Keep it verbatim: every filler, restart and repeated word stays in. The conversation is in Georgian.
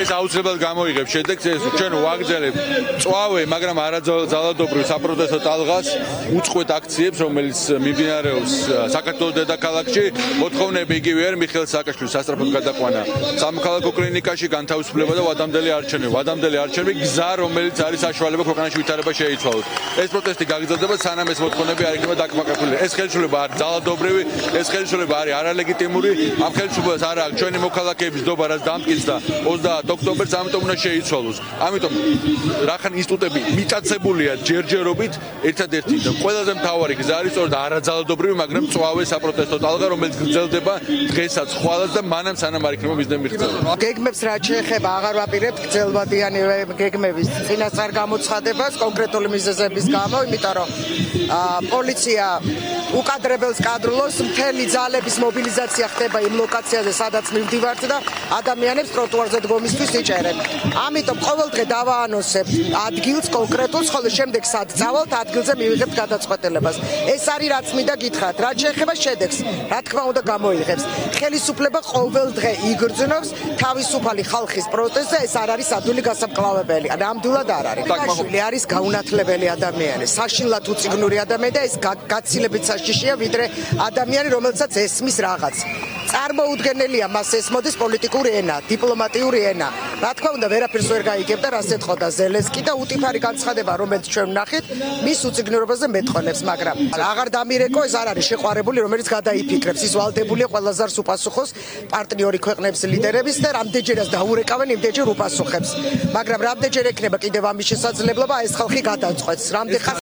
ეს აუცილებლად გამოიღებს შედეგს, ეს ჩვენ ვაგრძელებთ წვავე, მაგრამ არაძალადობრივ საპროტესტო ტალღას უწყვეტ აქციებს, რომელიც მიმდინარეობს საქართველოს დედაქალაქში. მოთხოვნები იგივე არის მიხეილ სააკაშვილის სასწრაფოდ გადაყვანა სამოქალაქო კლინიკაში, განთავისუფლება და ვადამდელი არჩევნები. ვადამდელი არჩევნები გზა, რომელიც არის საშუალება ქვეყანაში ვითარება შეიცვალოს. ეს პროტესტი გაგრძელდება, სანამ ეს მოთხოვნები არ იქნება დაკმაყოფილებული. ეს ხელისუფლება არის ძალადობრივი, ეს ხელისუფლება არის არალეგიტიმური. ამ ხელისუფლებას არ აქვს ჩვენი მოქალაქეების ნდობა, რაც დამტკიცდა ოცდაათ ოქტომბერს, ამიტომ უნდა შეიცვალოს. ამიტომ რახან ინსტიტუტები მიტაცებულია ჯერჯერობით, ერთადერთი და ყველაზე მთავარი გზა არის სწორედ არაძალადობრივი, მაგრამ მწვავე საპროტესტო ტალღა, რომელიც გრძელდება დღესაც ხვალაც და მანამ სანამ არ იქნება მიზნები მიღწეული. გეგმებს რაც შეეხება, აღარ ვაპირებთ გრძელვადიანი გეგმების წინასწარ გამოცხადებას კონკრეტული მიზეზების გამო, იმიტომ რომ პოლიცია უკადრებელს კადრულობს, მთელი ძალების მობილიზაცია ხდება იმ ლოკაციაზე, სადაც მივდივართ და ადამიანებს ტროტუარზე დგომისთვის იჭერენ. ამიტომ ყოველდღე დავაანონსებთ ადგილს კონკრეტულს, ხოლო შემდეგ სად წავალთ, ადგილზე მივიღებთ გადაწყვეტილებას. ეს არის რაც მინდა გითხრათ, რაც შეეხება შედეგს, რა თქმა უნდა გამოიღებს. ხელისუფლება ყოველდღე იგრძნობს თავისუფალი ხალხის პროტესტს და ეს არ არის ადვილი გასამკლავებელი. ნამდვილად არ არის. შვილი არის გაუნათლებელი ადამიანი, საშინლად უწიგნური ადამიანი და ეს გაცილებით საშიშია, ვიდრე ადამიანი, რომელსაც ესმის რაღაც. წარმოუდგენელია მას ესმოდის პოლიტიკური ენა, დიპლომატიური ენა. რა თქმა უნდა, ვერაფერს ვერ გაიგებდა, რას ეთხოვდა ზელენსკი და უტიფარი განცხადება, რომელიც ჩვენ ვნახეთ, მის უწიგნურობაზე მეტყველებს, მაგრამ აღარ დამირეკო, ეს არ არის შეყვარებული, რომელიც გადაიფიქრებს. ის ვალდებულია ყველაზარს უპასუხოს პარტნიორი ქვეყნების ლიდერების და რამდენჯერაც დაურეკავენ, იმდენჯერ უპასუხებს. მაგრამ რამდენჯერ ექნება კიდევ ამის შესაძლებლობა, ეს ხალხი გადაწყვეტს. რამდენ